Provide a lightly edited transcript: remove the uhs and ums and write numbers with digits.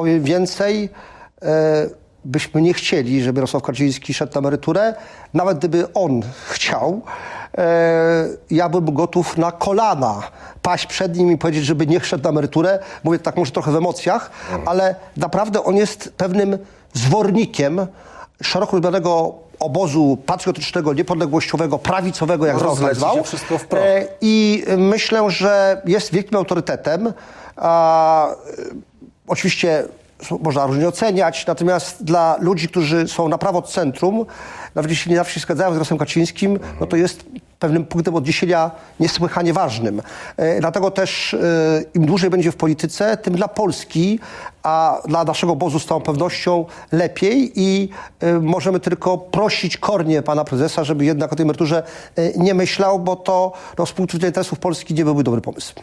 Powiem więcej, byśmy nie chcieli, żeby Jarosław Kaczyński szedł na emeryturę. Nawet gdyby on chciał, ja bym gotów na kolana paść przed nim i powiedzieć, żeby nie szedł na emeryturę. Mówię tak może trochę w emocjach, ale naprawdę on jest pewnym zwornikiem szeroko rozumianego obozu patriotycznego, niepodległościowego, prawicowego, jak zwał nazwał. I myślę, że jest wielkim autorytetem. Oczywiście można różnie oceniać, natomiast dla ludzi, którzy są na prawo od centrum, nawet jeśli nie zawsze się zgadzają z Jarosławem Kaczyńskim, no to jest pewnym punktem odniesienia niesłychanie ważnym. Dlatego też im dłużej będzie w polityce, tym dla Polski, a dla naszego obozu z całą pewnością lepiej i możemy tylko prosić kornie pana prezesa, żeby jednak o tej emeryturze nie myślał, bo to z punktu widzenia interesów Polski nie byłby dobry pomysł.